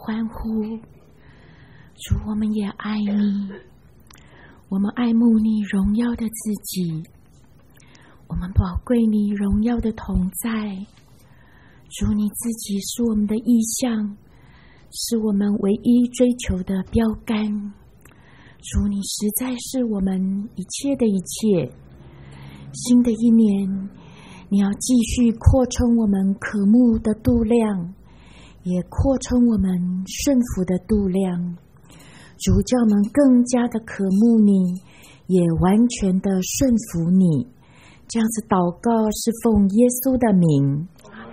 欢呼。主，我们也爱你，我们爱慕你荣耀的自己，我们宝贵你荣耀的同在。主，你自己是我们的意向，是我们唯一追求的标杆。主，你实在是我们一切的一切。新的一年，你要继续扩充我们渴慕的度量，也扩充我们顺服的度量。主，叫我们更加的渴慕你，也完全的顺服你。这样子祷告是奉耶稣的名。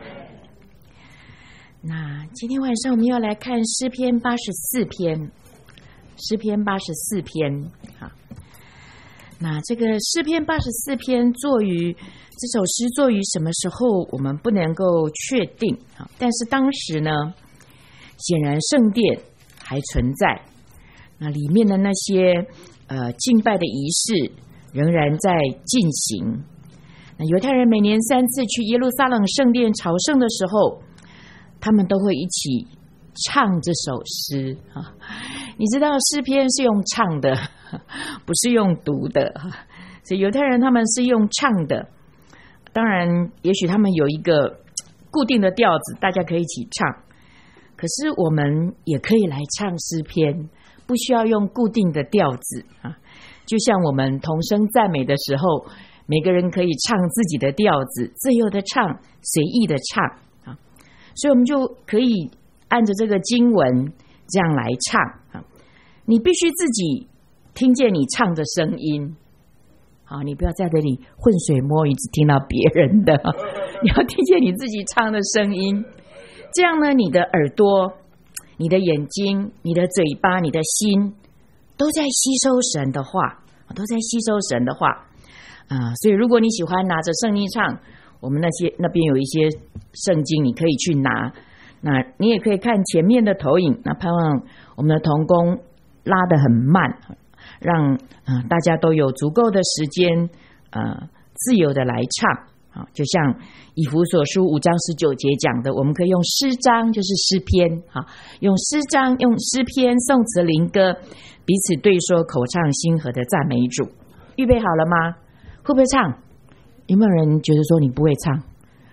那今天晚上我们要来看诗篇84篇，诗篇84篇。那这个诗篇84篇这首诗作于什么时候我们不能够确定，但是当时呢，显然圣殿还存在，那里面的那些敬拜的仪式仍然在进行。那犹太人每年3次去耶路撒冷圣殿朝圣的时候，他们都会一起唱这首诗。你知道诗篇是用唱的，不是用读的，所以犹太人他们是用唱的。当然也许他们有一个固定的调子，大家可以一起唱，可是我们也可以来唱诗篇，不需要用固定的调子。就像我们同声赞美的时候，每个人可以唱自己的调子，自由的唱，随意的唱。所以我们就可以按着这个经文这样来唱。你必须自己听见你唱的声音，你不要在这里浑水摸鱼，只听到别人的，你要听见你自己唱的声音。这样呢，你的耳朵、你的眼睛、你的嘴巴、你的心都在吸收神的话，都在吸收神的话。所以如果你喜欢拿着圣经唱，我们那边有一些圣经你可以去拿，那你也可以看前面的投影。那盼望我们的同工拉得很慢，让大家都有足够的时间自由的来唱。就像以弗所书5章19节讲的，我们可以用诗章，就是诗篇，用诗章、用诗篇、颂词、灵歌彼此对说，口唱心和的赞美主。预备好了吗？会不会唱？有没有人觉得说你不会唱？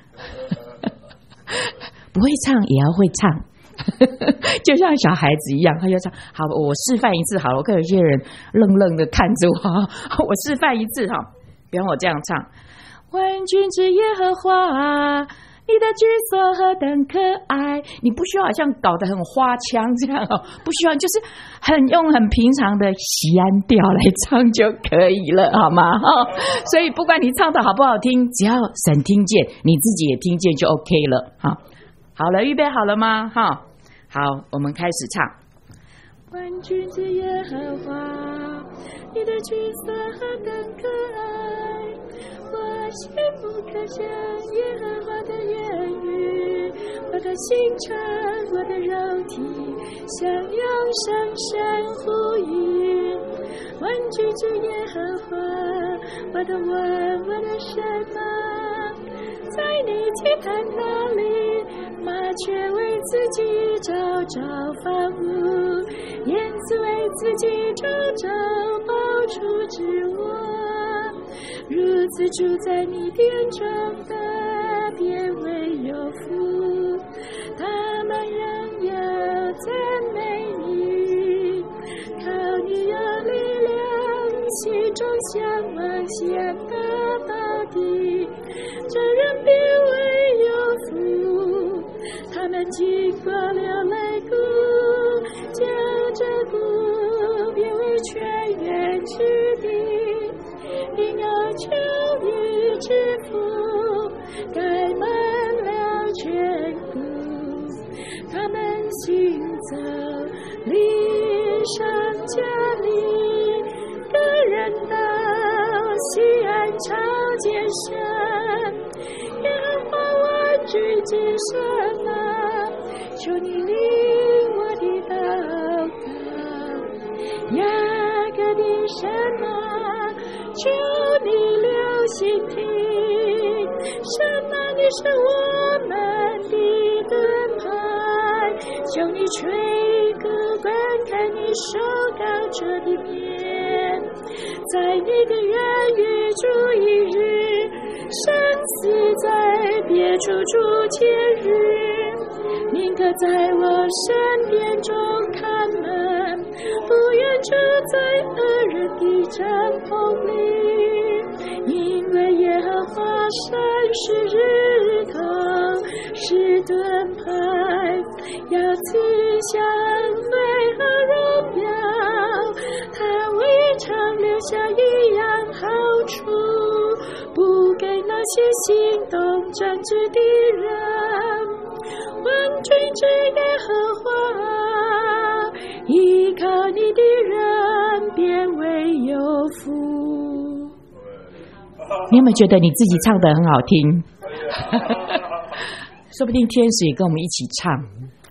不会唱也要会唱。就像小孩子一样，他就唱。好，我示范一次好了。我看有些人愣愣的看着我，我示范一次哈。比方我这样唱：万军之耶和华，你的居所何等可爱。你不需要好像搞得很花腔这样，不需要，就是用很平常的喜安调来唱就可以了，好吗？所以不管你唱的好不好听，只要神听见，你自己也听见就 OK 了。好了，预备好了吗？好，我们开始唱。万军之耶和华，你的居所何等可爱，我心不可想耶和华的言语，我的心肠，我的肉体相拥深深呼应。万军之耶和华，我的王，我的神啊，在你祭坛那里，麻雀为自己找找房屋，燕子为自己找找宝处之窝。如此住在你殿中的，便为有福，他们仍要赞美你。靠你有力量，心中向往向到到底，这人便为有福。他们经过流泪谷，将这谷变为泉源之地，并有秋雨之福，盖满了全谷。他们行走离上加利，个人到西安朝见神。耶和华万军之神啊，求你领我的祷告。雅各的神啊，求你留心听。神啊，你是我们的盾牌，求你吹歌观看你受膏者的面，在你的愿与主一日，生死在别处主节日，宁可在我身边中看门，不愿住在恶人的帐篷里，因为耶和华山是日头，是盾牌，要赐香美和荣耀，他未尝留下一样好处，不给那些行动正直的人。万军之耶和华，依靠你的人便为有福。你有没有觉得你自己唱得很好听？说不定天使也跟我们一起唱。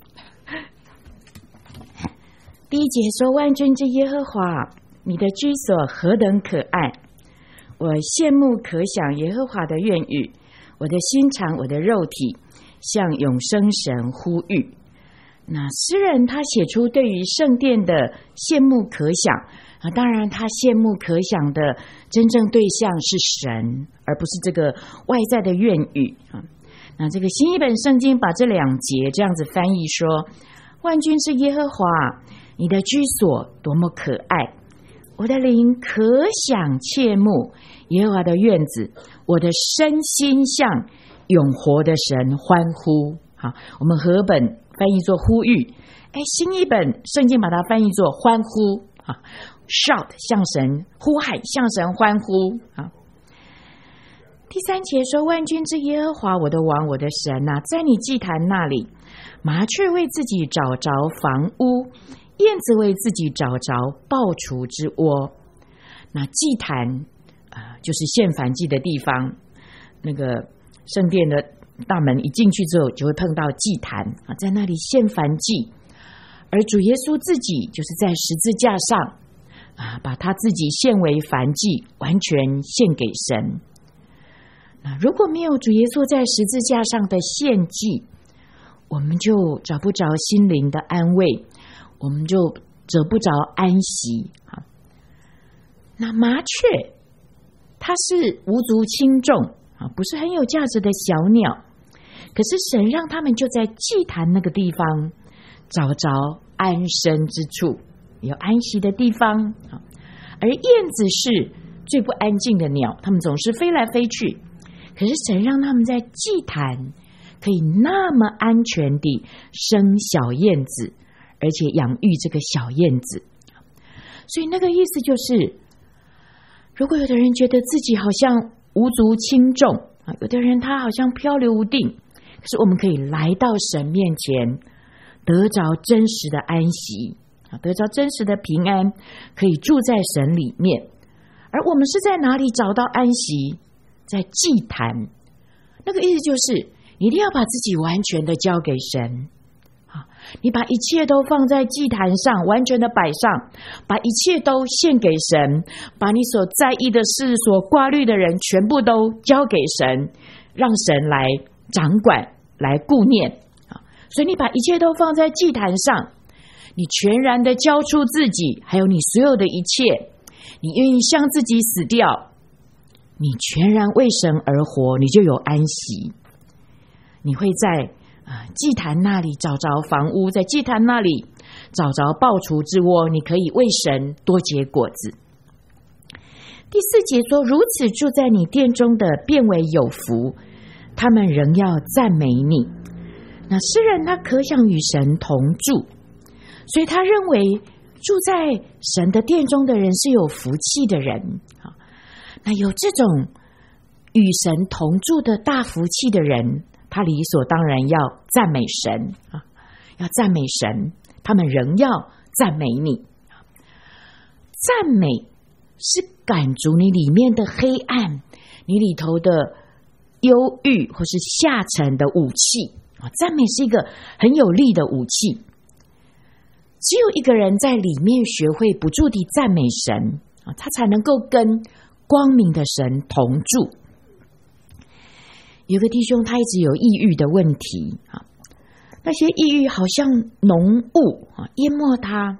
第一节说，万军之耶和华，你的居所何等可爱，我羡慕可想耶和华的愿语，我的心肠，我的肉体向永生神呼吁。那诗人他写出对于圣殿的羡慕可想啊，当然他羡慕可想的真正对象是神，而不是这个外在的愿语啊。那这个新译本圣经把这两节这样子翻译说，万军之耶和华，你的居所多么可爱，我的灵可想切慕耶和华的院子，我的身心向永活的神欢呼。好，我们和本翻译作呼吁，新译本圣经把它翻译作欢呼啊 ，shout 向神呼喊，向神欢呼啊。第三节说，万军之耶和华，我的王，我的神啊，在你祭坛那里，麻雀为自己找着房屋，燕子为自己找着抱雏之窝。那祭坛就是献燔祭的地方，那个圣殿的大门一进去之后就会碰到祭坛啊，在那里献燔祭，而主耶稣自己就是在十字架上把他自己献为燔祭，完全献给神。那如果没有主耶稣在十字架上的献祭，我们就找不着心灵的安慰，我们就得不着安息。那麻雀它是无足轻重不是很有价值的小鸟，可是神让他们就在祭坛那个地方找着安身之处，有安息的地方。而燕子是最不安静的鸟，它们总是飞来飞去，可是神让他们在祭坛可以那么安全地生小燕子，而且养育这个小燕子。所以那个意思就是，如果有的人觉得自己好像无足轻重有的人他好像漂流无定，可是我们可以来到神面前，得着真实的安息，得着真实的平安，可以住在神里面。而我们是在哪里找到安息？在祭坛。那个意思就是一定要把自己完全的交给神，你把一切都放在祭坛上，完全的摆上，把一切都献给神，把你所在意的事，所挂虑的人全部都交给神，让神来掌管，来顾念。所以你把一切都放在祭坛上，你全然的交出自己，还有你所有的一切，你愿意向自己死掉，你全然为神而活，你就有安息。你会在祭坛那里找着房屋，在祭坛那里找着抱雏之窝，你可以为神多结果子。第四节说，如此住在你殿中的变为有福，他们仍要赞美你。那诗人他可想与神同住，所以他认为住在神的殿中的人是有福气的人。那有这种与神同住的大福气的人，他理所当然要赞美神要赞美神，他们仍要赞美你。赞美是赶逐你里面的黑暗，你里头的忧郁或是下沉的武器。赞美是一个很有力的武器。只有一个人在里面学会不住地赞美神，他才能够跟光明的神同住。有个弟兄他一直有抑郁的问题，那那些抑郁好像浓雾淹没他，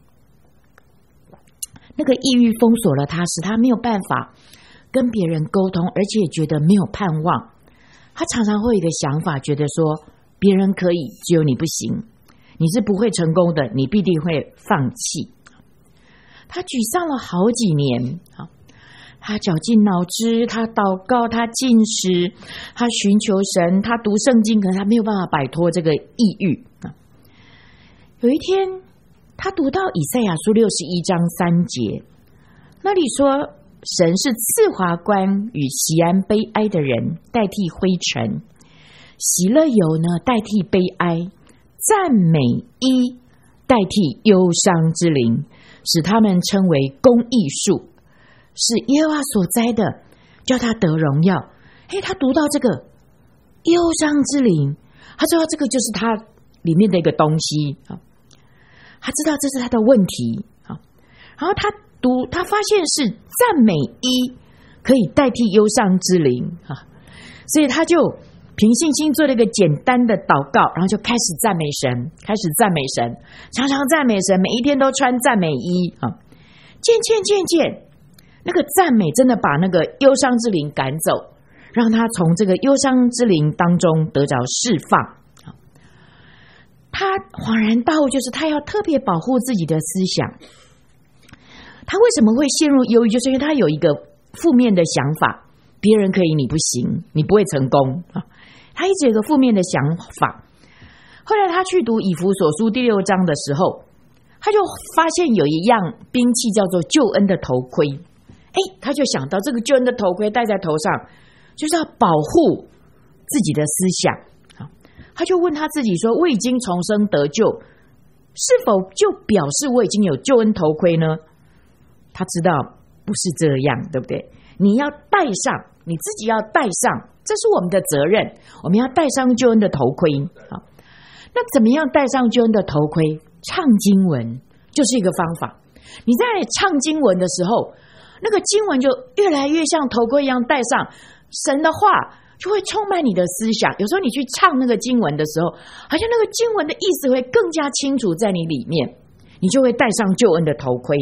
那个抑郁封锁了他，使他没有办法跟别人沟通，而且觉得没有盼望。他常常会有一个想法，觉得说别人可以，只有你不行，你是不会成功的，你必定会放弃。他沮丧了好几年，他绞尽脑汁，他祷告，他禁食，他寻求神，他读圣经，可是他没有办法摆脱这个抑郁。有一天他读到以赛亚书61章3节，那里说神是赐华冠与喜安悲哀的人代替灰尘，喜乐油呢代替悲哀，赞美衣代替忧伤之灵，使他们称为公义树，是耶和华所栽的，叫他得荣耀。他读到这个忧伤之灵，他知道这个就是他里面的一个东西，他知道这是他的问题，然后他发现是赞美衣可以代替忧伤之灵，所以他就凭信心做了一个简单的祷告，然后就开始赞美神，常常赞美神，每一天都穿赞美衣。渐渐那个赞美真的把那个忧伤之灵赶走，让他从这个忧伤之灵当中得着释放。他恍然大悟，就是他要特别保护自己的思想。他为什么会陷入忧郁，就是因为他有一个负面的想法，别人可以你不行，你不会成功。他一直有个负面的想法。后来他去读以弗所书第6章的时候，他就发现有一样兵器叫做救恩的头盔。他就想到这个救恩的头盔戴在头上，就是要保护自己的思想。他就问他自己说，我已经重生得救，是否就表示我已经有救恩头盔呢？他知道不是这样，对不对？你要戴上，你自己要戴上，这是我们的责任，我们要戴上救恩的头盔。那怎么样戴上救恩的头盔？唱经文就是一个方法。你在唱经文的时候，那个经文就越来越像头盔一样戴上，神的话就会充满你的思想。有时候你去唱那个经文的时候，好像那个经文的意思会更加清楚在你里面，你就会戴上救恩的头盔。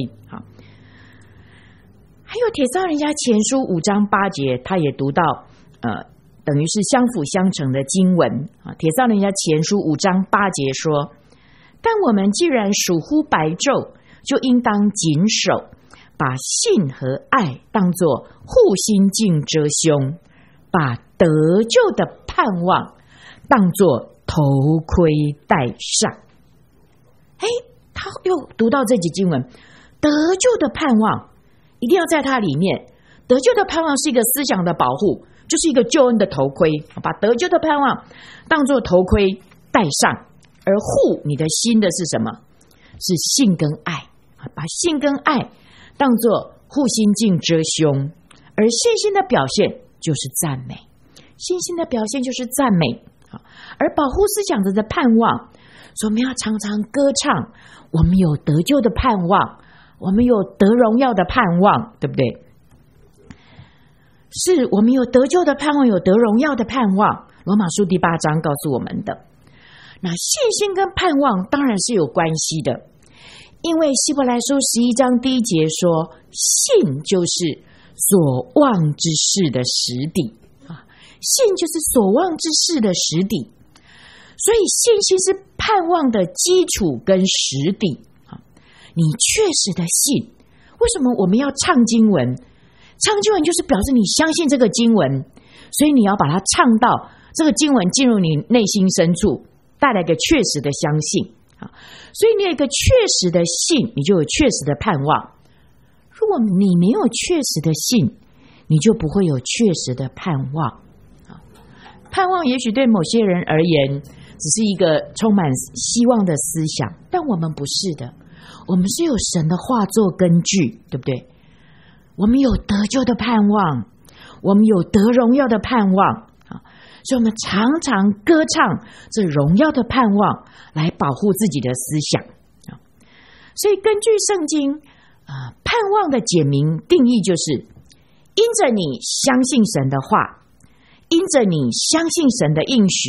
还有帖撒罗尼迦前书5章8节，他也读到等于是相辅相成的经文。帖撒罗尼迦前书5章8节说，但我们既然属乎白昼，就应当谨守，把信和爱当作护心镜遮胸，把得救的盼望当作头盔戴上。他又读到这节经文，得救的盼望一定要在它里面。得救的盼望是一个思想的保护，就是一个救恩的头盔，把得救的盼望当作头盔戴上。而护你的心的是什么？是信跟爱，把信跟爱当作护心镜遮胸。而信心的表现就是赞美，信心的表现就是赞美。而保护思想者的盼望，所以我们要常常歌唱，我们有得救的盼望，我们有得荣耀的盼望，对不对？是我们有得救的盼望，有得荣耀的盼望。罗马书第8章告诉我们的。那信心跟盼望当然是有关系的，因为希伯来书11章1节说，信就是所望之事的实底。信就是所望之事的实底，所以信心是盼望的基础跟实底。你确实的信，为什么我们要唱经文？唱经文就是表示你相信这个经文，所以你要把它唱到这个经文进入你内心深处，带来一个确实的相信。所以你有一个确实的信，你就有确实的盼望。如果你没有确实的信，你就不会有确实的盼望。盼望也许对某些人而言只是一个充满希望的思想，但我们不是的，我们是有神的话做根据，对不对？我们有得救的盼望，我们有得荣耀的盼望，所以我们常常歌唱这荣耀的盼望来保护自己的思想。所以根据圣经盼望的简明定义，就是因着你相信神的话，因着你相信神的应许，而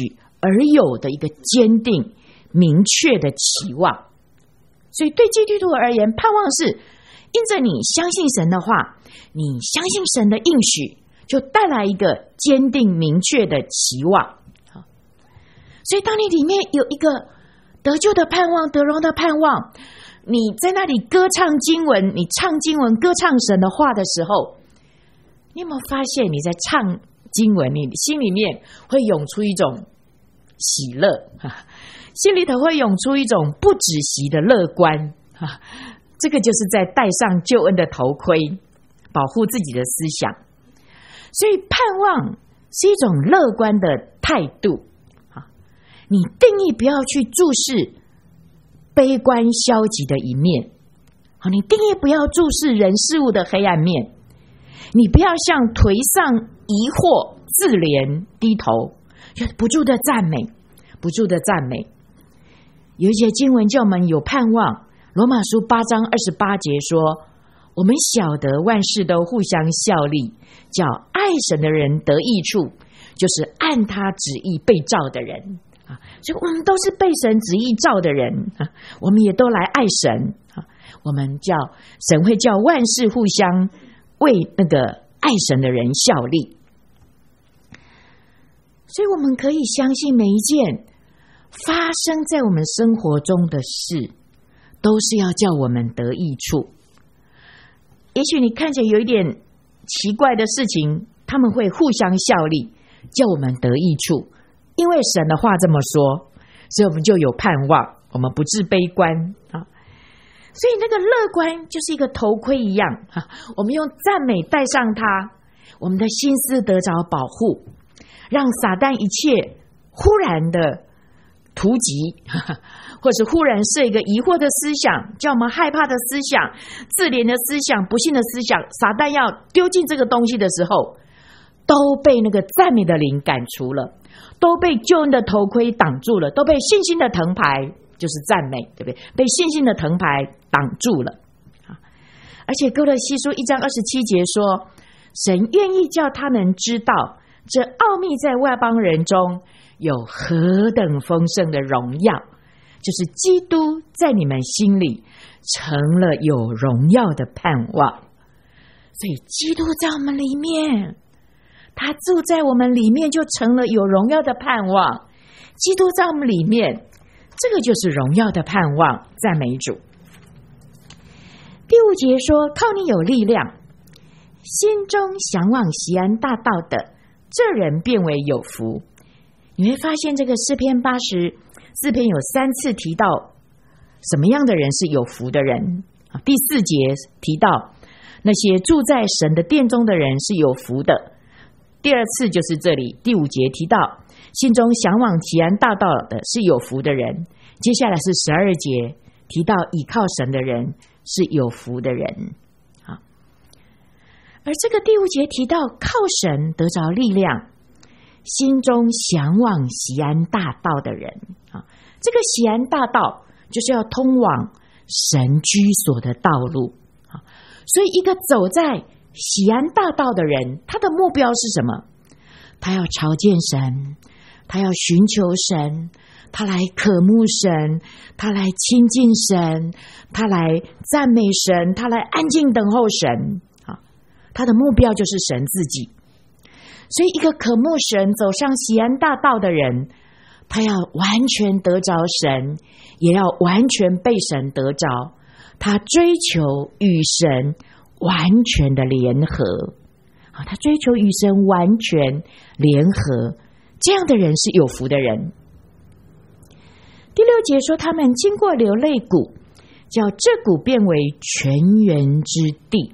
而有的一个坚定明确的期望。所以对基督徒而言，盼望是因着你相信神的话，你相信神的应许，就带来一个坚定明确的期望。所以当你里面有一个得救的盼望，得荣的盼望，你在那里歌唱经文，你唱经文歌唱神的话的时候，你有没有发现你在唱经文，你心里面会涌出一种喜乐，心里头会涌出一种不止息的乐观，这个就是在戴上救恩的头盔，保护自己的思想。所以盼望是一种乐观的态度，你定义不要去注视悲观消极的一面，你定义不要注视人事物的黑暗面，你不要向颓丧疑惑自怜低头，就不住的赞美，不住的赞美。有一些经文叫我们有盼望，罗马书8章28节说，我们晓得万事都互相效力，叫爱神的人得益处，就是按他旨意被召的人。所以我们都是被神旨意召的人，我们也都来爱神，我们叫神会叫万事互相为那个爱神的人效力。所以我们可以相信每一件发生在我们生活中的事都是要叫我们得益处。也许你看起来有一点奇怪的事情，他们会互相效力，叫我们得益处，因为神的话这么说，所以我们就有盼望，我们不致悲观。所以那个乐观就是一个头盔一样，我们用赞美戴上它，我们的心思得着保护，让撒旦一切忽然的突击，或是忽然设一个疑惑的思想，叫我们害怕的思想，自怜的思想，不幸的思想，撒旦要丢进这个东西的时候，都被那个赞美的灵赶除了，都被救恩的头盔挡住了，都被信心的藤牌，就是赞美，对不对？被信心的藤牌挡住了。而且哥罗西书1章27节说，神愿意叫他们知道这奥秘在外邦人中有何等丰盛的荣耀，就是基督在你们心里成了有荣耀的盼望。所以基督在我们里面，他住在我们里面，就成了有荣耀的盼望。基督在我们里面，这个就是荣耀的盼望，赞美主。第5节说，靠你有力量，心中向往锡安大道的，这人变为有福。你会发现这个诗篇84篇有3次提到什么样的人是有福的人。第4节提到那些住在神的殿中的人是有福的，第2次就是这里第5节提到心中向往锡安大道的是有福的人，接下来是12节提到倚靠神的人是有福的人。而这个第5节提到靠神得着力量，心中向往锡安大道的人，这个锡安大道就是要通往神居所的道路。所以一个走在锡安大道的人，他的目标是什么？他要朝见神，他要寻求神，他来渴慕神，他来亲近神，他来赞美神，他来安静等候神。他的目标就是神自己。所以一个渴慕神走上锡安大道的人，他要完全得着神，也要完全被神得着，他追求与神完全的联合，他追求与神完全联合，这样的人是有福的人。第6节说，他们经过流泪谷，叫这谷变为泉源之地。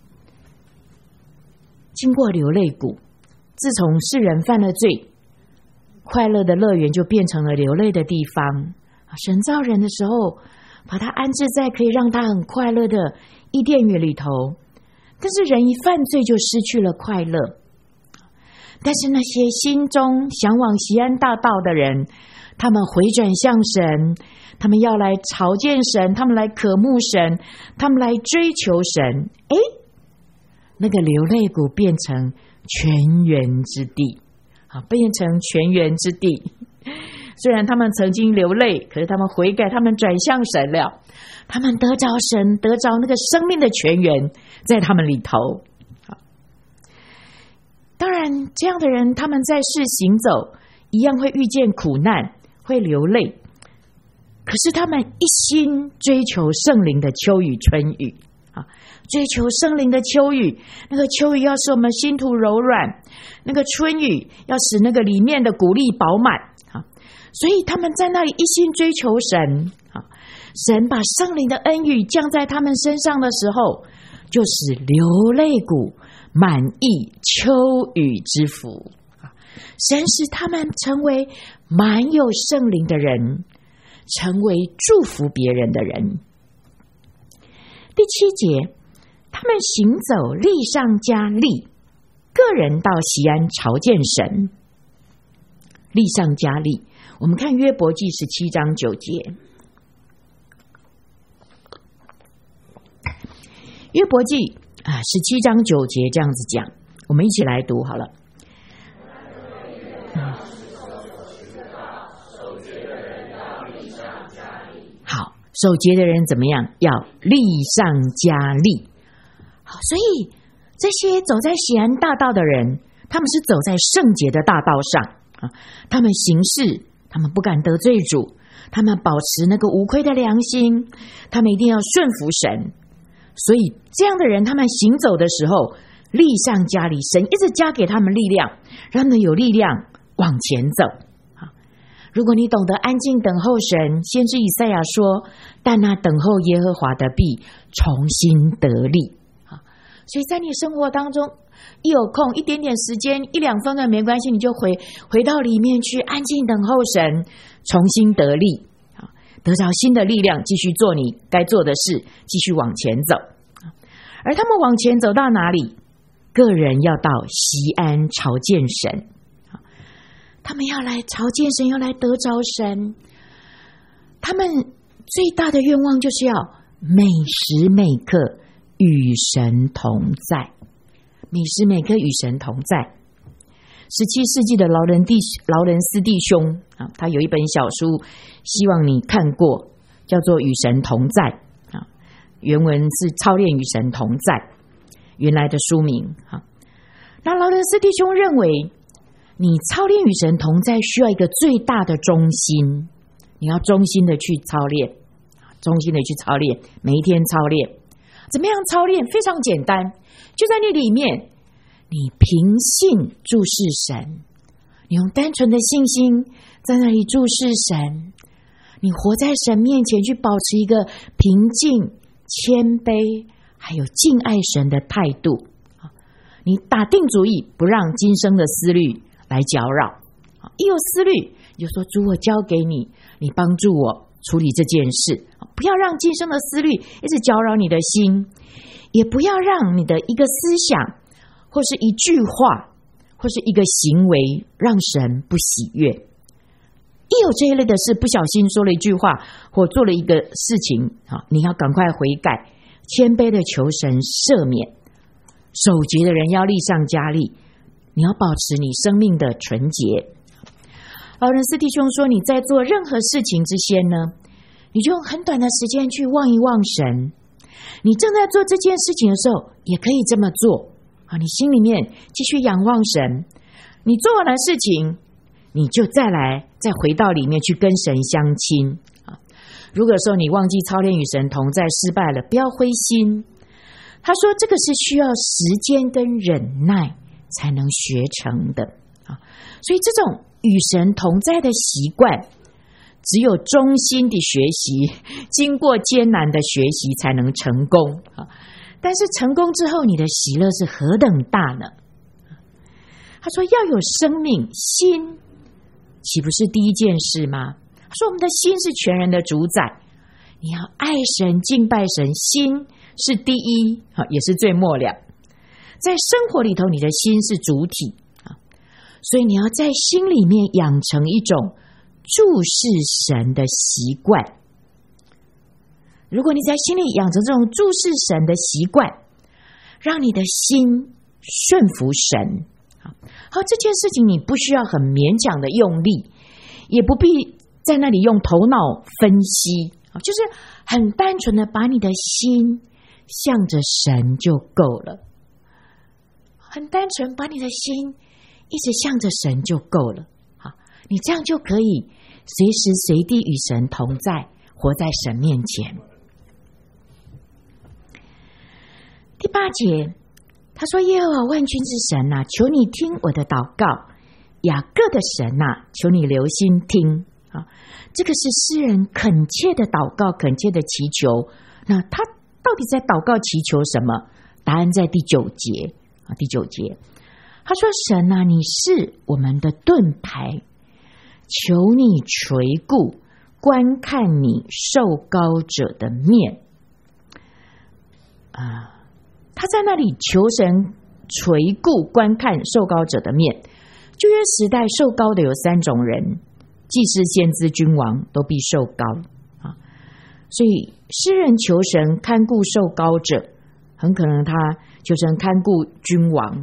经过流泪谷，自从世人犯了罪，快乐的乐园就变成了流泪的地方。神造人的时候，把他安置在可以让他很快乐的伊甸园里头，但是人一犯罪就失去了快乐。但是那些心中向往锡安大道的人，他们回转向神，他们要来朝见神，他们来渴慕神，他们来追求神，那个流泪谷变成泉源之地，变成泉源之地。 虽然他们曾经流泪，可是他们悔改，他们转向神了，他们得着神，得着那个生命的泉源在他们里头。当然这样的人他们在世行走一样会遇见苦难，会流泪，可是他们一心追求圣灵的秋雨春雨，追求圣灵的秋雨，那个秋雨要使我们心土柔软，那个春雨要使那个里面的谷粒饱满，所以他们在那里一心追求神，神把圣灵的恩雨降在他们身上的时候，就使流泪谷满溢秋雨之福。神使他们成为满有圣灵的人，成为祝福别人的人。第7节，他们行走力上加力，个人到锡安朝见神。力上加力，我们看约伯记17章9节。约伯记17章9节这样子讲，我们一起来读好了。好，守节的人怎么样？要力上加力。好，所以这些走在锡安大道的人，他们是走在圣洁的大道上，他们行事，他们不敢得罪主，他们保持那个无愧的良心，他们一定要顺服神。所以这样的人，他们行走的时候力上加力，神一直加给他们力量，让他们有力量往前走。如果你懂得安静等候神，先知以赛亚说，但那等候耶和华的必重新得力。所以在你生活当中，一有空一点点时间1-2分钟没关系，你就回到里面去安静等候神，重新得力，得着新的力量，继续做你该做的事，继续往前走。而他们往前走到哪里？个人要到锡安朝见神，他们要来朝见神，要来得着神。他们最大的愿望就是要每时每刻与神同在，每时每刻与神同在。17世纪的劳伦斯弟兄他有一本小书，希望你看过，叫做《与神同在》，原文是操练与神同在，原来的书名。那劳伦斯弟兄认为，你操练与神同在需要一个最大的忠心，你要忠心的去操练，忠心的去操练，每一天操练。怎么样操练？非常简单，就在你里面，你凭信注视神，你用单纯的信心在那里注视神，你活在神面前去保持一个平静、谦卑还有敬爱神的态度。你打定主意不让今生的思虑来搅扰，一有思虑你就说，主，我交给你，你帮助我处理这件事。不要让今生的思虑一直搅扰你的心，也不要让你的一个思想或是一句话或是一个行为让神不喜悦。一有这一类的事，不小心说了一句话或做了一个事情，你要赶快悔改，谦卑的求神赦免。守节的人要力上加力，你要保持你生命的纯洁。劳伦斯弟兄说，你在做任何事情之前呢，你就用很短的时间去望一望神。你正在做这件事情的时候，也可以这么做，你心里面继续仰望神。你做完了事情，你就再回到里面去跟神相亲。如果说你忘记操练与神同在失败了，不要灰心。他说这个是需要时间跟忍耐才能学成的，所以这种与神同在的习惯，只有忠心的学习，经过艰难的学习才能成功。但是成功之后，你的喜乐是何等大呢？他说要有生命，心岂不是第一件事吗？他说我们的心是全人的主宰，你要爱神敬拜神，心是第一，也是最末了。在生活里头，你的心是主体，所以你要在心里面养成一种注视神的习惯。如果你在心里养成这种注视神的习惯，让你的心顺服神，好，这件事情你不需要很勉强的用力， 也不必在那里用头脑分析，就是很单纯的把你的心向着神就够了，很单纯把你的心一直向着神就够了。你这样就可以随时随地与神同在，活在神面前。第8节他说，耶和华万军之神啊，求你听我的祷告，雅各的神啊，求你留心听。这个是诗人恳切的祷告，恳切的祈求。那他到底在祷告祈求什么？答案在第9节。第9节他说，神啊，你是我们的盾牌，求你垂顾观看你受膏者的面。他在那里求神垂顾观看受膏者的面。旧约时代受膏的有3种人，祭司、先知、君王都必受膏。所以诗人求神看顾受膏者，很可能他求神看顾君王。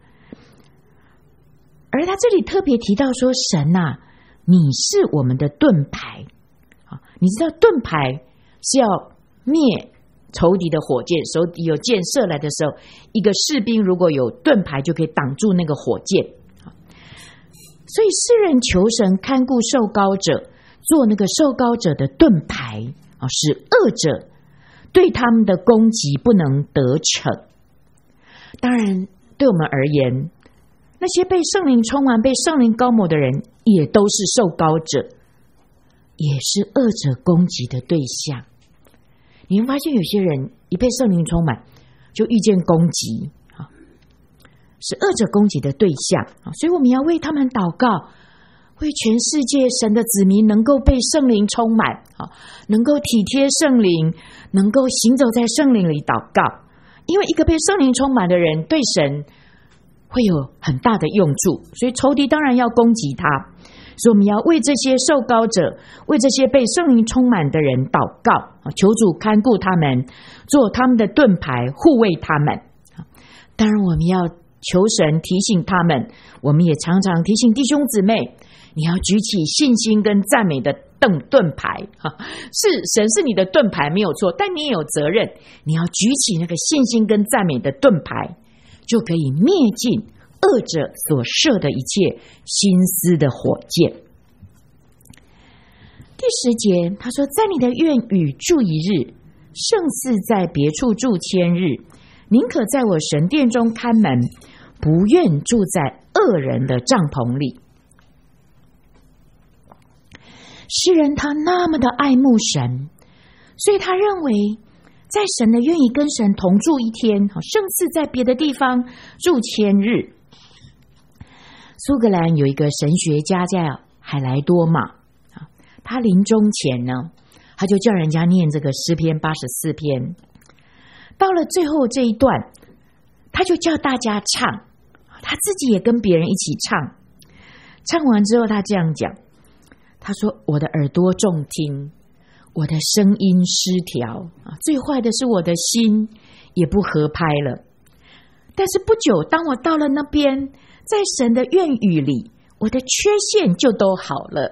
而他这里特别提到说，神啊，你是我们的盾牌。你知道盾牌是要灭仇敌的火箭，手底有箭射来的时候，一个士兵如果有盾牌就可以挡住那个火箭。所以诗人求神看顾受膏者，做那个受膏者的盾牌，使恶者对他们的攻击不能得逞。当然对我们而言，那些被圣灵充满、被圣灵膏抹的人也都是受膏者，也是恶者攻击的对象。你会发现有些人一被圣灵充满就遇见攻击，是恶者攻击的对象。所以我们要为他们祷告，为全世界神的子民能够被圣灵充满，能够体贴圣灵，能够行走在圣灵里祷告。因为一个被圣灵充满的人对神会有很大的用处，所以仇敌当然要攻击他。所以我们要为这些受膏者，为这些被圣灵充满的人祷告，求主看顾他们，做他们的盾牌，护卫他们。当然我们要求神提醒他们，我们也常常提醒弟兄姊妹，你要举起信心跟赞美的盾牌。是神是你的盾牌没有错，但你也有责任，你要举起那个信心跟赞美的盾牌，就可以灭尽恶者所射的一切心思的火箭。第10节他说，在你的院宇住1日，胜似在别处住1000日，宁可在我神殿中看门，不愿住在恶人的帐篷里。诗人他那么的爱慕神，所以他认为在神的愿意跟神同住1天，胜似在别的地方住1000日。苏格兰有一个神学家叫海莱多马，他临终前呢，他就叫人家念这个诗篇84篇。到了最后这一段，他就叫大家唱，他自己也跟别人一起唱。唱完之后他这样讲，他说，我的耳朵重听，我的声音失调，最坏的是我的心也不合拍了。但是不久当我到了那边，在神的院宇里，我的缺陷就都好了。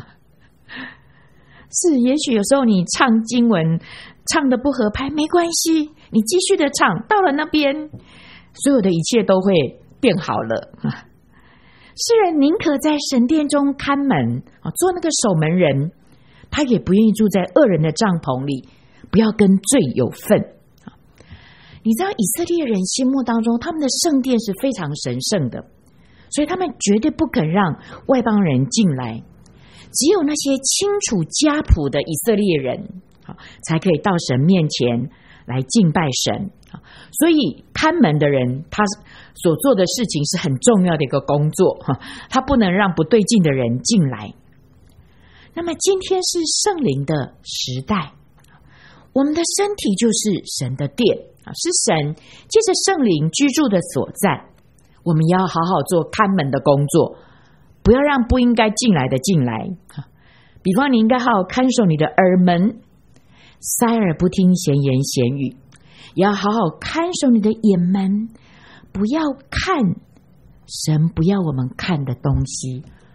是，也许有时候你唱经文唱得不合拍，没关系，你继续的唱，到了那边所有的一切都会变好了。诗人宁可在神殿中看门，做那个守门人，他也不愿意住在恶人的帐篷里，不要跟罪有份。你知道以色列人心目当中，他们的圣殿是非常神圣的，所以他们绝对不肯让外邦人进来，只有那些清楚家谱的以色列人才可以到神面前来敬拜神。所以看门的人他所做的事情是很重要的一个工作，他不能让不对劲的人进来。那么今天是圣灵的时代，我们的身体就是神的殿，是神借着圣灵居住的所在。我们要好好做看门的工作，不要让不应该进来的进来。比方你应该好好看守你的耳门，塞耳不听闲言闲语，也要好好看守你的眼门，不要看神不要我们看的东西。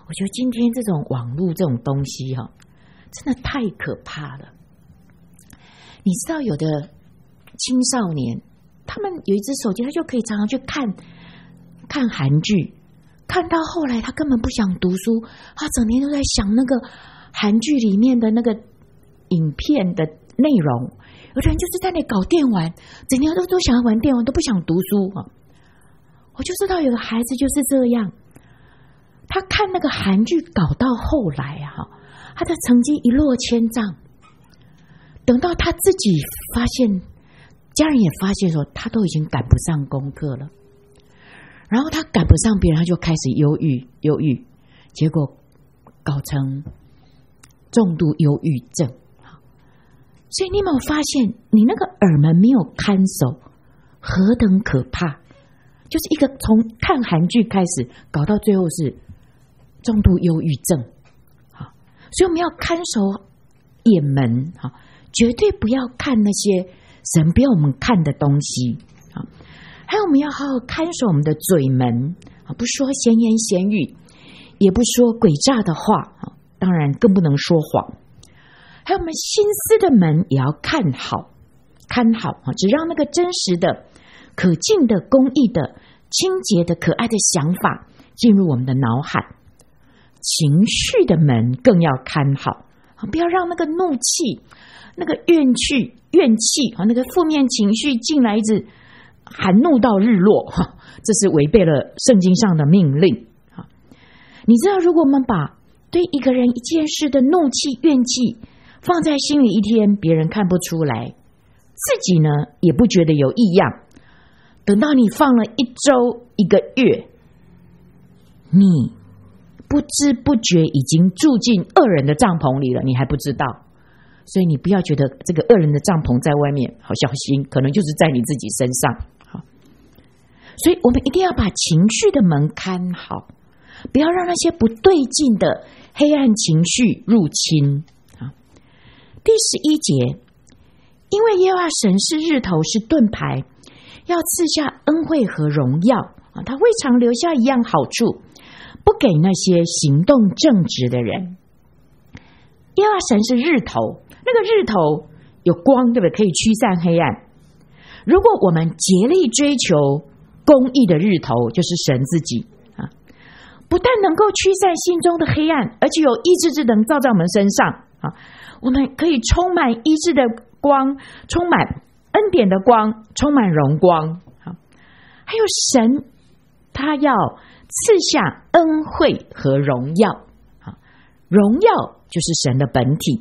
我觉得今天这种网络这种东西真的太可怕了。你知道有的青少年，他们有一只手机，他就可以常常去看韩剧，看到后来他根本不想读书，他整天都在想那个韩剧里面的那个影片的内容。有的人就是在那里搞电玩，整天都想要玩电玩，都不想读书。我就知道有个孩子就是这样，他看那个韩剧搞到后来他的成绩一落千丈。等到他自己发现，家人也发现说他都已经赶不上功课了，然后他赶不上别人，他就开始忧郁，结果搞成重度忧郁症。所以你有没有发现，你那个耳门没有看守，何等可怕？就是一个从看韩剧开始搞到最后是重度忧郁症。所以我们要看守眼门，绝对不要看那些神不要我们看的东西。还有我们要好好看守我们的嘴门，不说闲言闲语，也不说诡诈的话，当然更不能说谎。还有我们心思的门也要看好，只让那个真实的、可敬的、公义的、清洁的、可爱的想法进入我们的脑海。情绪的门更要看好，不要让那个怒气、那个怨气、那个负面情绪进来，一直含怒到日落，这是违背了圣经上的命令。你知道，如果我们把对一个人一件事的怒气、怨气放在心里一天，别人看不出来，自己呢也不觉得有异样。等到你放了一周、一个月，你不知不觉已经住进恶人的帐篷里了，你还不知道。所以你不要觉得这个恶人的帐篷在外面，好小心，可能就是在你自己身上。所以我们一定要把情绪的门看好，不要让那些不对劲的黑暗情绪入侵。第11节，因为耶和华神是日头，是盾牌，要赐下恩惠和荣耀，他未尝留下一样好处，不给那些行动正直的人。耶和华神是日头，那个日头有光，对不对？可以驱散黑暗。如果我们竭力追求公义的日头，就是神自己不但能够驱散心中的黑暗，而且有医治之能照在我们身上我们可以充满医治的光，充满恩典的光，充满荣光。还有神他要赐下恩惠和荣耀，荣耀就是神的本体。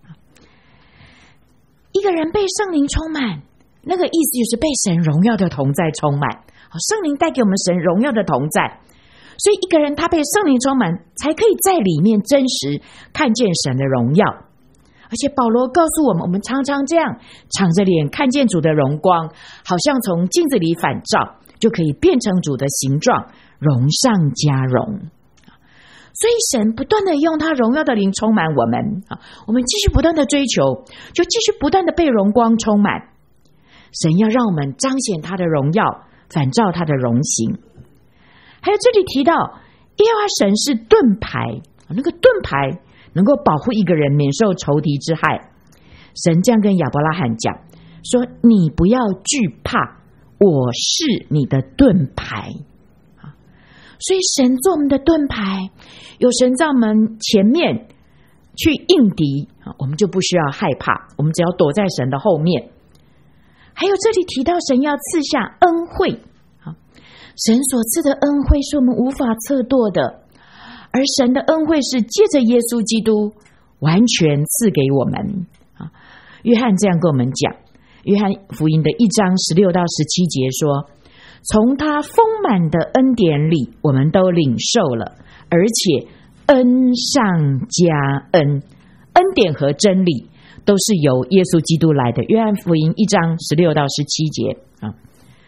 一个人被圣灵充满，那个意思就是被神荣耀的同在充满。圣灵带给我们神荣耀的同在，所以一个人他被圣灵充满，才可以在里面真实看见神的荣耀。而且保罗告诉我们，我们常常这样敞着脸看见主的荣光，好像从镜子里反照，就可以变成主的形状，荣上加荣。所以神不断的用他荣耀的灵充满我们，我们继续不断的追求，就继续不断的被荣光充满。神要让我们彰显他的荣耀，反照他的荣形。还有这里提到耶和华神是盾牌，那个盾牌能够保护一个人免受仇敌之害。神这样跟亚伯拉罕讲说，你不要惧怕，我是你的盾牌。所以神做我们的盾牌，有神在我们前面去应敌，我们就不需要害怕，我们只要躲在神的后面。还有这里提到神要赐下恩惠，神所赐的恩惠是我们无法测度的，而神的恩惠是借着耶稣基督完全赐给我们。约翰这样跟我们讲，约翰福音的1章16到17节说，从他丰满的恩典里我们都领受了，而且恩上加恩，恩典和真理都是由耶稣基督来的。约翰福音1章16到17节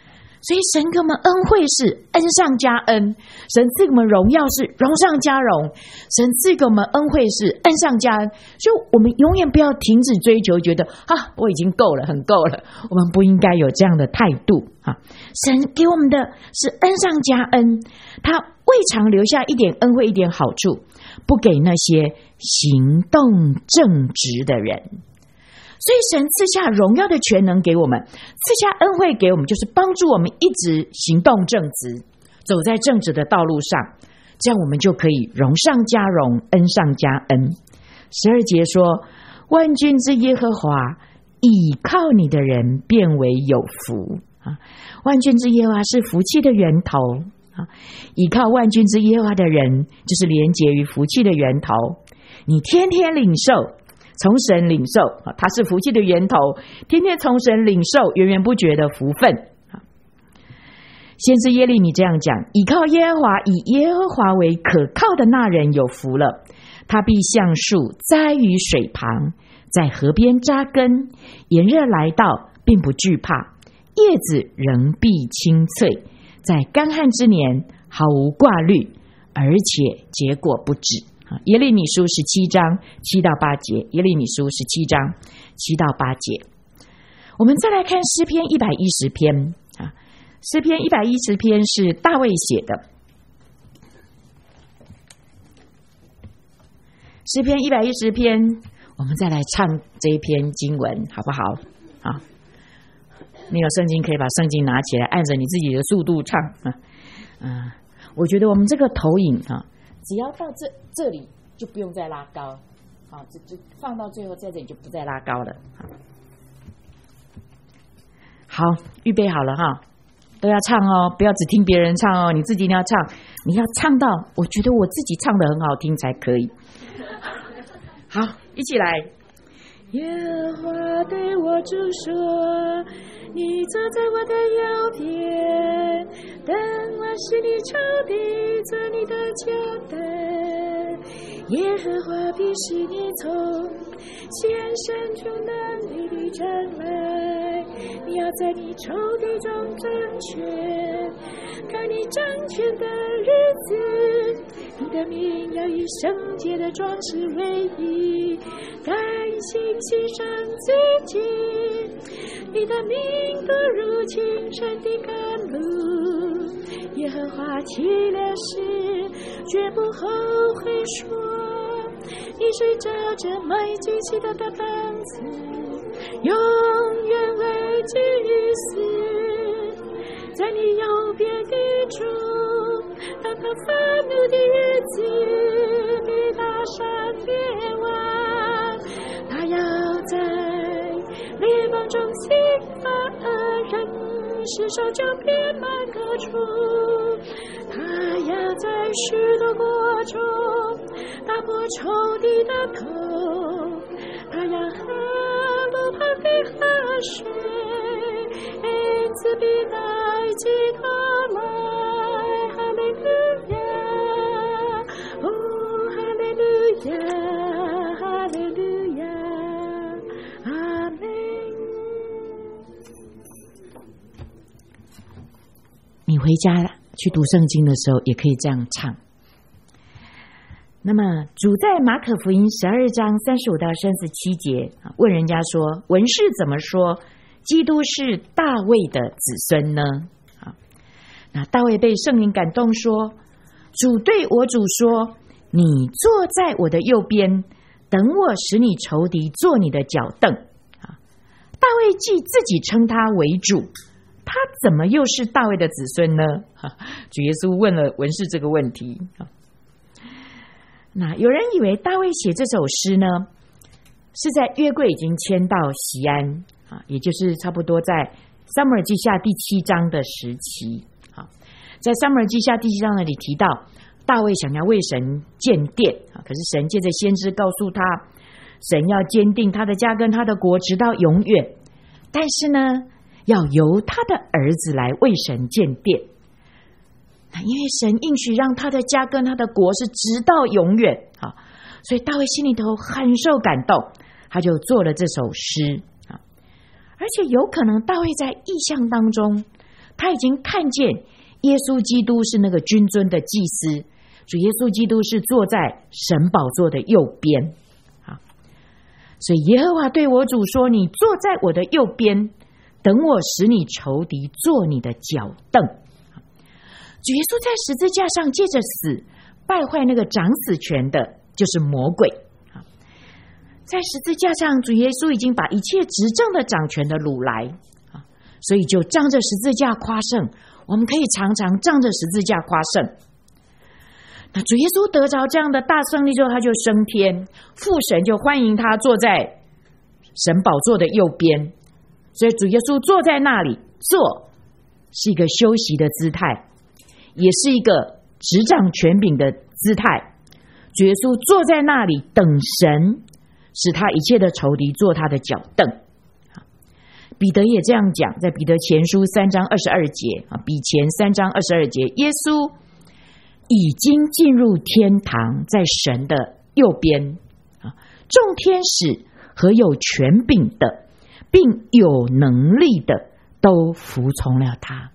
所以神给我们恩惠是恩上加恩，神赐给我们荣耀是荣上加荣，神赐给我们恩惠是恩上加恩。所以我们永远不要停止追求，觉得我已经够了，很够了，我们不应该有这样的态度啊！神给我们的是恩上加恩，他未尝留下一点恩惠一点好处，不给那些行动正直的人。所以神赐下荣耀的全能给我们，赐下恩惠给我们，就是帮助我们一直行动正直，走在正直的道路上，这样我们就可以荣上加荣，恩上加恩。12节说，万军之耶和华，倚靠你的人变为有福啊！万军之耶和华是福气的源头啊！倚靠万军之耶和华的人，就是连结于福气的源头。你天天领受，从神领受，他是福气的源头，天天从神领受源源不绝的福分。先知耶利米这样讲，倚靠耶和华，以耶和华为可靠的那人有福了，他必像树栽于水旁，在河边扎根，炎热来到并不惧怕，叶子仍必青翠，在干旱之年毫无挂虑，而且结果不止。耶利米书17章7到8节，耶利米书17章7到8节。我们再来看诗篇110篇啊，诗篇110篇是大卫写的。诗篇110篇，我们再来唱这一篇经文，好不好？好，你有圣经可以把圣经拿起来，按着你自己的速度唱啊。我觉得我们这个投影啊，只要到这里就不用再拉高，好，就放到最后，在这里就不再拉高了。好，预备好了哈，都要唱哦，不要只听别人唱哦，你自己一定要唱，你要唱到我觉得我自己唱得很好听才可以。好，一起来。耶和华对我主说，你坐在我的右边，等我使你仇敌做你的脚凳。耶和华必使你从险山中能力地上来，你要在你仇敌中掌权，看你掌权的日子，你的名要以圣洁的装饰为义，甘心牺牲自己，你的名不如青山的甘露。耶和华起了誓，绝不后悔说，你是照着麦基洗德的棒子，永远为祭司，在你右边的主，当他愤怒的日子，必打伤列王，他要在列邦中刑罚恶人，使手就遍满各处，他要在许多国中打破仇敌的头，他要和路旁的河水，因此必带起他来。哈利路亚，哦，哈利路亚，哈利路亚，阿门。你回家去读圣经的时候也可以这样唱。那么主在马可福音12章35到37节问人家说，文士怎么说基督是大卫的子孙呢？那大卫被圣灵感动说，主对我主说，你坐在我的右边，等我使你仇敌做你的脚凳。大卫既自己称他为主，他怎么又是大卫的子孙呢？主耶稣问了文士这个问题。那有人以为大卫写这首诗呢，是在约柜已经迁到锡安，也就是差不多在撒母耳记下第7章的时期。在撒母耳记下第7章那里提到，大卫想要为神建殿，可是神借着先知告诉他，神要坚定他的家跟他的国直到永远，但是呢，要由他的儿子来为神建殿。因为神应许让他的家跟他的国是直到永远，所以大卫心里头很受感动，他就做了这首诗。而且有可能大卫在异象当中他已经看见耶稣基督是那个君尊的祭司，主耶稣基督是坐在神宝座的右边。所以耶和华对我主说，你坐在我的右边，等我使你仇敌做你的脚凳。主耶稣在十字架上借着死败坏那个掌死权的，就是魔鬼。在十字架上，主耶稣已经把一切执政的掌权的掳来，所以就仗着十字架夸胜。我们可以常常仗着十字架夸胜。那主耶稣得着这样的大胜利之后，他就升天，父神就欢迎他坐在神宝座的右边。所以主耶稣坐在那里，坐是一个休息的姿态，也是一个执掌权柄的姿态。主耶稣坐在那里等神使他一切的仇敌做他的脚凳。彼得也这样讲，在彼得前书3章22节，比前3章22节，耶稣已经进入天堂，在神的右边，众天使和有权柄的并有能力的都服从了他。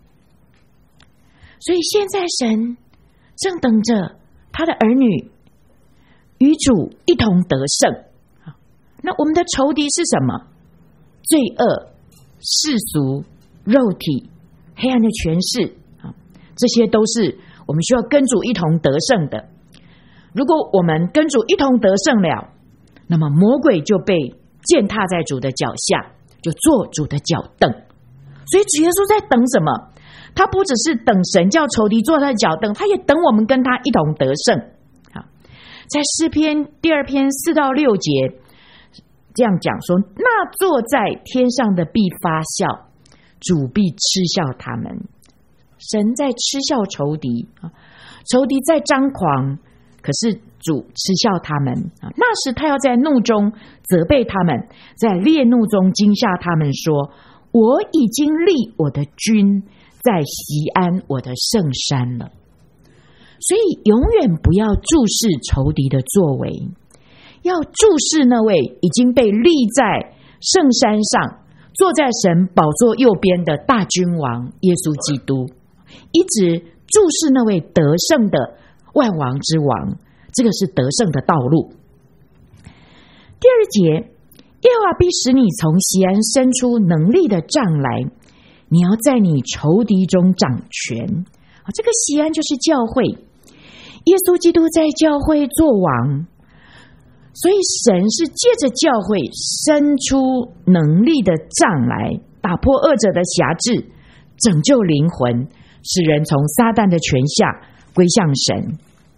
所以现在神正等着他的儿女与主一同得胜。那我们的仇敌是什么？罪恶、世俗、肉体、黑暗的权势，这些都是我们需要跟主一同得胜的。如果我们跟主一同得胜了，那么魔鬼就被践踏在主的脚下，就做主的脚凳。所以主耶稣在等什么？他不只是等神叫仇敌坐他的脚凳，他也等我们跟他一同得胜。在诗篇第2篇4到6节这样讲说，那坐在天上的必发笑，主必嗤笑他们。神在嗤笑仇敌，仇敌在张狂，可是主嗤笑他们。那时他要在怒中责备他们，在烈怒中惊吓他们，说，我已经立我的君在锡安我的圣山了。所以永远不要注视仇敌的作为，要注视那位已经被立在圣山上，坐在神宝座右边的大君王耶稣基督，一直注视那位得胜的万王之王，这个是得胜的道路。第2节，耶和华必使你从锡安伸出能力的杖来，你要在你仇敌中掌权。这个锡安就是教会，耶稣基督在教会做王，所以神是借着教会伸出能力的杖来，打破恶者的辖制，拯救灵魂，使人从撒旦的权下归向神。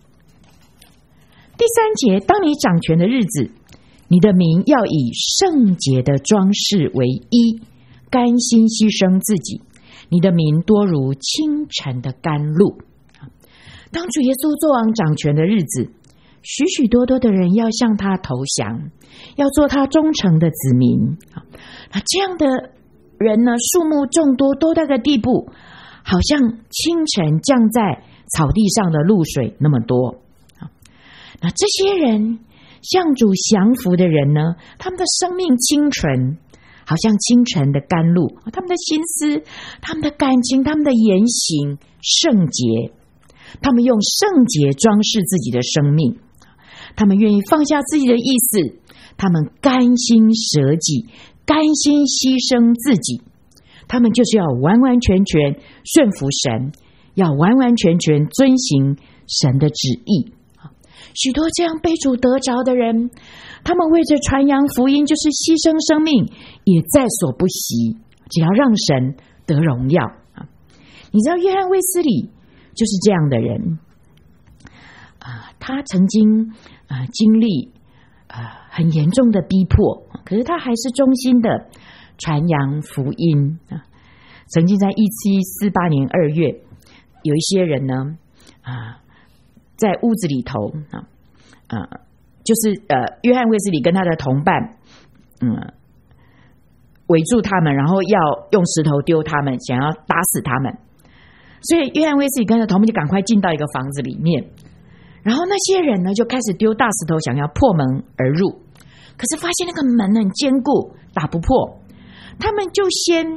第3节，当你掌权的日子，你的民要以圣洁的装饰为衣，甘心牺牲自己，你的民多如清晨的甘露。当主耶稣作王掌权的日子，许许多多的人要向他投降，要做他忠诚的子民。那这样的人呢，数目众多，多到个地步，好像清晨降在草地上的露水那么多。那这些人向主降服的人呢，他们的生命清纯，好像清晨的甘露，他们的心思、他们的感情、他们的言行圣洁，他们用圣洁装饰自己的生命，他们愿意放下自己的意思，他们甘心舍己，甘心牺牲自己，他们就是要完完全全顺服神，要完完全全遵行神的旨意。许多这样被主得着的人，他们为着传扬福音，就是牺牲生命也在所不惜，只要让神得荣耀。你知道约翰卫斯理就是这样的人，他曾经经历很严重的逼迫，可是他还是忠心的传扬福音。曾经在1748年2月，有一些人呢在屋子里头就是约翰卫斯理跟他的同伴围住他们，然后要用石头丢他们，想要打死他们。所以约翰卫斯理跟他的同伴就赶快进到一个房子里面，然后那些人呢就开始丢大石头，想要破门而入，可是发现那个门很坚固，打不破。他们就先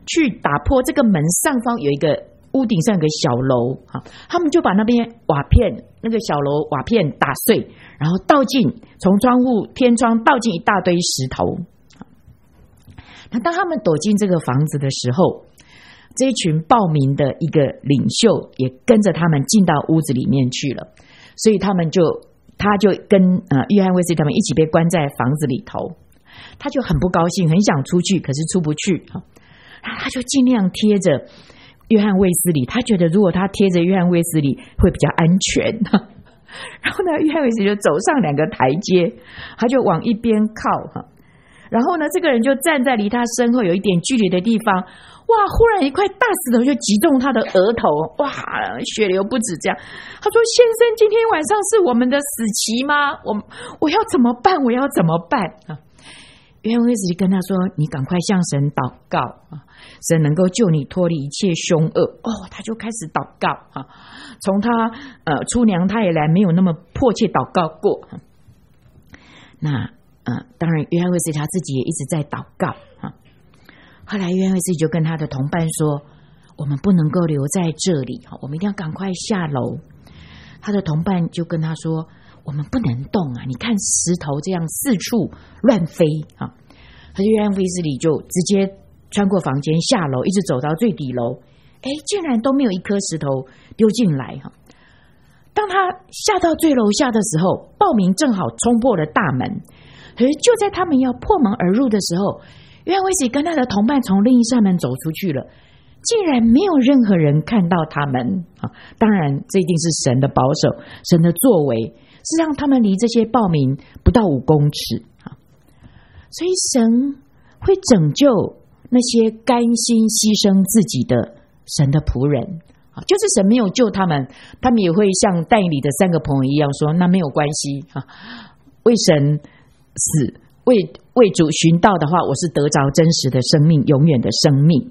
去打破这个门上方有一个屋顶上有个小楼啊，他们就把那边瓦片那个小楼瓦片打碎，然后倒进从窗户天窗倒进一大堆石头。那当他们躲进这个房子的时候，这一群暴民的一个领袖也跟着他们进到屋子里面去了，所以他就跟约翰卫斯理他们一起被关在房子里头。他就很不高兴，很想出去，可是出不去，他就尽量贴着约翰卫斯理，他觉得如果他贴着约翰卫斯理会比较安全。然后呢，约翰卫斯理就走上2个台阶，他就往一边靠，然后呢，这个人就站在离他身后有一点距离的地方，哇！忽然一块大石头就击中他的额头，哇，血流不止。这样，他说：“先生，今天晚上是我们的死期吗？我要怎么办？我要怎么办？”约翰卫斯理跟他说：“你赶快向神祷告啊，神能够救你脱离一切凶恶。”他就开始祷告啊。从他出娘胎以来，没有那么迫切祷告过。那当然，约翰卫斯理他自己也一直在祷告啊。后来，约翰卫斯理就跟他的同伴说：“我们不能够留在这里，我们一定要赶快下楼。”他的同伴就跟他说：“我们不能动啊！你看石头这样四处乱飞啊！”他就约翰卫斯理就直接穿过房间下楼，一直走到最底楼，竟然都没有一颗石头丢进来哈。当他下到最楼下的时候，暴民正好冲破了大门，可是就在他们要破门而入的时候，约翰卫斯理跟他的同伴从另一扇门走出去了，竟然没有任何人看到他们啊！当然，这一定是神的保守，神的作为是让他们离这些暴民不到5公尺啊！所以神会拯救那些甘心牺牲自己的神的仆人啊！就是神没有救他们，他们也会像但以理的3个朋友一样说：“那没有关系啊，为神死，为主寻道的话，我是得着真实的生命，永远的生命。”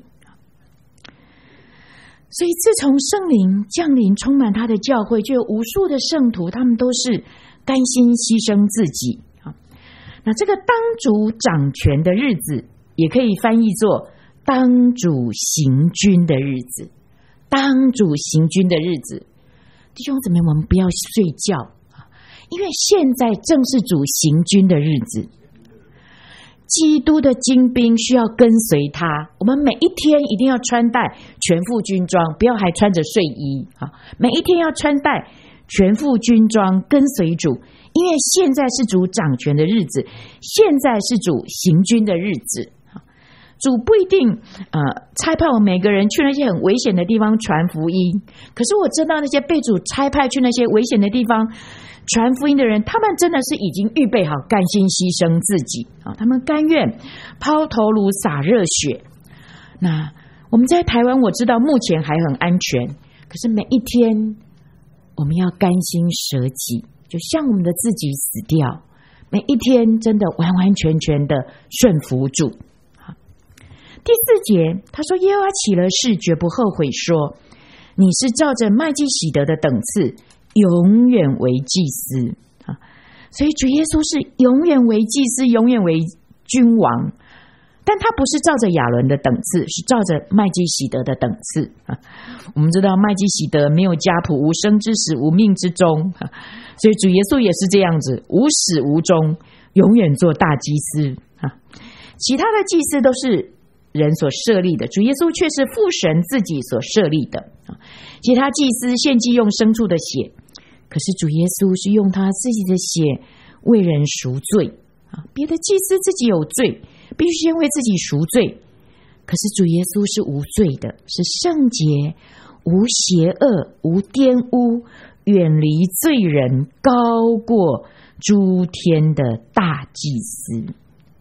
所以自从圣灵降临充满他的教会，就有无数的圣徒，他们都是甘心牺牲自己。那这个当主掌权的日子，也可以翻译作当主行军的日子。当主行军的日子，弟兄姊妹，我们不要睡觉，因为现在正是主行军的日子。基督的精兵需要跟随他，我们每一天一定要穿戴全副军装，不要还穿着睡衣啊！每一天要穿戴全副军装跟随主，因为现在是主掌权的日子，现在是主行军的日子。主不一定差派我们每个人去那些很危险的地方传福音，可是我知道那些被主差派去那些危险的地方传福音的人，他们真的是已经预备好，甘心牺牲自己啊！他们甘愿抛头颅洒热血。那我们在台湾，我知道目前还很安全，可是每一天我们要甘心舍己，就像我们的自己死掉，每一天真的完完全全的顺服主。第4节他说：“耶和华起了誓，绝不后悔，说你是照着麦基洗德的等次，永远为祭司啊！”所以主耶稣是永远为祭司，永远为君王，但他不是照着亚伦的等次，是照着麦基洗德的等次啊！我们知道麦基洗德没有家谱，无生之始，无命之终，所以主耶稣也是这样子，无始无终，永远做大祭司啊！其他的祭司都是人所设立的，主耶稣却是父神自己所设立的。其他祭司献祭用牲畜的血，可是主耶稣是用他自己的血为人赎罪。别的祭司自己有罪，必须先为自己赎罪，可是主耶稣是无罪的，是圣洁、无邪恶、无玷污，远离罪人，高过诸天的大祭司。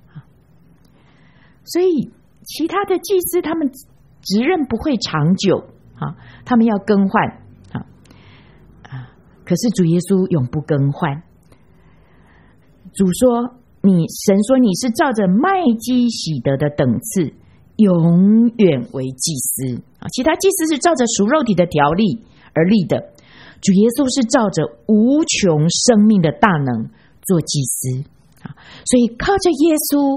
所以其他的祭司他们职任不会长久啊，他们要更换可是主耶稣永不更换。主说神说你是照着麦基洗德的等次，永远为祭司啊。其他祭司是照着属肉体的条例而立的，主耶稣是照着无穷生命的大能做祭司啊。所以靠着耶稣，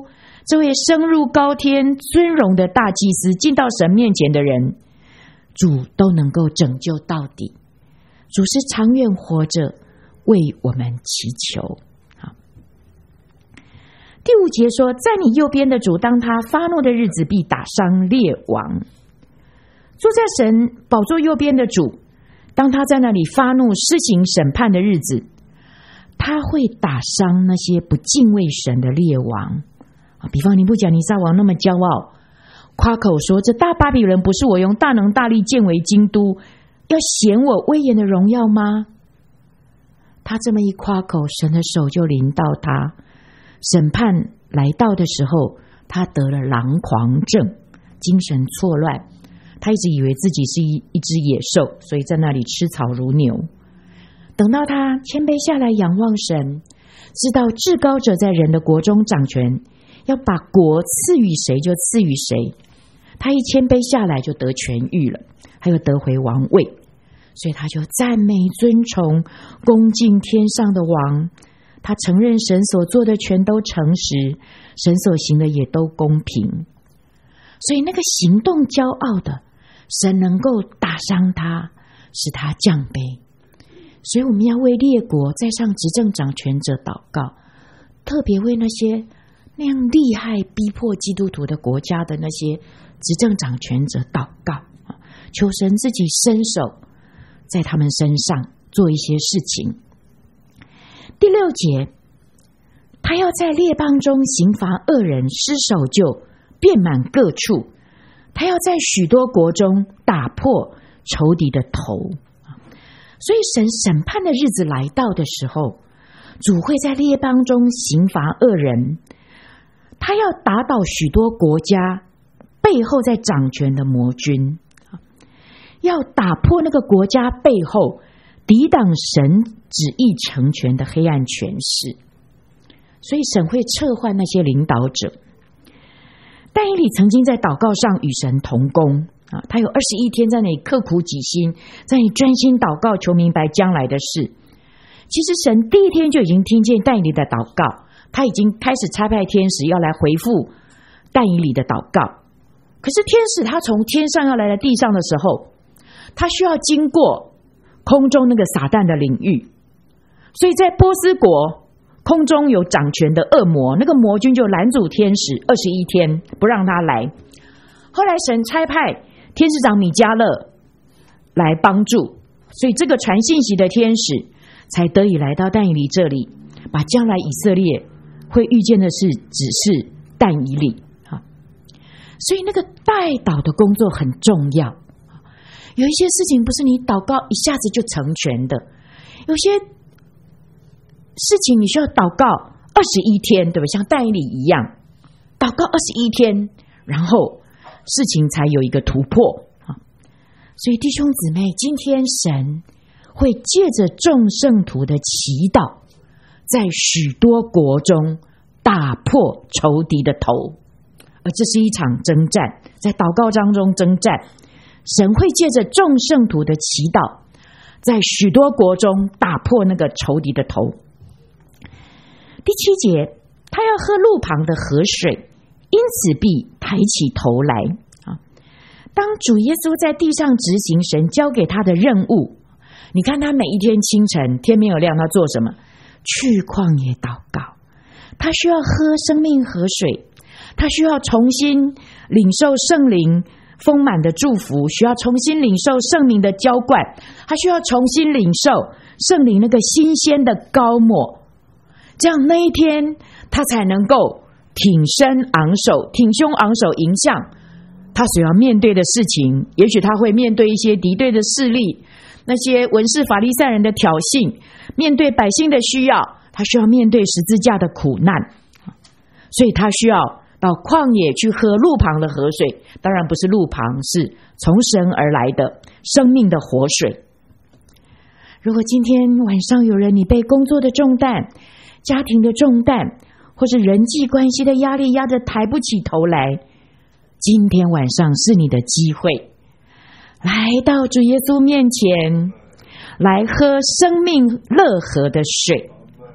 这位升入高天尊荣的大祭司，进到神面前的人，主都能够拯救到底。主是长远活着为我们祈求。好，第5节说，在你右边的主，当他发怒的日子，必打伤列王。坐在神宝座右边的主，当他在那里发怒施行审判的日子，他会打伤那些不敬畏神的列王。比方尼布甲尼撒王那么骄傲，夸口说，这大巴比伦不是我用大能大力建为京都，要显我威严的荣耀吗？他这么一夸口，神的手就临到他。审判来到的时候，他得了狼狂症，精神错乱。他一直以为自己是一只野兽，所以在那里吃草如牛。等到他谦卑下来仰望神，知道至高者在人的国中掌权，要把国赐予谁就赐予谁，他一谦卑下来就得痊愈了，还有得回王位。所以他就赞美尊崇恭敬天上的王，他承认神所做的全都诚实，神所行的也都公平。所以那个行动骄傲的，神能够打伤他，使他降卑。所以我们要为列国在上执政掌权者祷告，特别为那些那样厉害逼迫基督徒的国家的那些执政掌权者祷告，求神自己伸手在他们身上做一些事情。第6节，他要在列邦中刑罚恶人，施手就遍满各处，他要在许多国中打破仇敌的头。所以神审判的日子来到的时候，主会在列邦中刑罚恶人，他要打倒许多国家背后在掌权的魔军，要打破那个国家背后抵挡神旨意成全的黑暗权势。所以神会撤换那些领导者。但以理曾经在祷告上与神同工，他有21天在那里刻苦己心，在那里专心祷告，求明白将来的事。其实神第1天就已经听见但以理的祷告，他已经开始差派天使要来回复但以理的祷告。可是天使他从天上要来到地上的时候，他需要经过空中那个撒旦的领域，所以在波斯国空中有掌权的恶魔，那个魔军就拦阻天使21天，不让他来。后来神差派天使长米迦勒来帮助，所以这个传信息的天使才得以来到但以理这里，把将来以色列会遇见的事指示但以理。所以那个代祷的工作很重要。有一些事情不是你祷告一下子就成全的，有些事情你需要祷告21天，对吧？像但以理一样，祷告21天，然后事情才有一个突破。所以弟兄姊妹，今天神会借着众圣徒的祈祷，在许多国中打破仇敌的头，而这是一场征战，在祷告当中征战。神会借着众圣徒的祈祷，在许多国中打破那个仇敌的头。第7节，他要喝路旁的河水，因此必抬起头来。当主耶稣在地上执行神交给他的任务，你看他每一天清晨天没有亮，他做什么？去旷野祷告。他需要喝生命河水，他需要重新领受圣灵丰满的祝福，需要重新领受圣灵的浇灌，他需要重新领受圣灵那个新鲜的膏抹，这样那一天他才能够挺身昂首，挺胸昂首迎向他所要面对的事情。也许他会面对一些敌对的势力，那些文士法利赛人的挑衅，面对百姓的需要，他需要面对十字架的苦难，所以他需要到旷野去喝路旁的河水。当然不是路旁，是从神而来的生命的活水。如果今天晚上有人你被工作的重担、家庭的重担，或是人际关系的压力压得抬不起头来，今天晚上是你的机会，来到主耶稣面前，来喝生命乐河的水，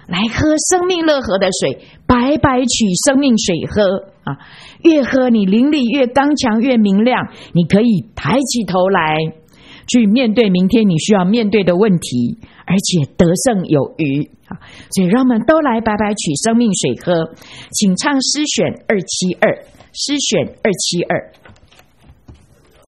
来喝生命乐河的水，白白取生命水喝啊！越喝你灵力越刚强，越明亮，你可以抬起头来去面对明天你需要面对的问题，而且得胜有余啊！所以让我们都来白白取生命水喝，请唱诗选272，诗选272。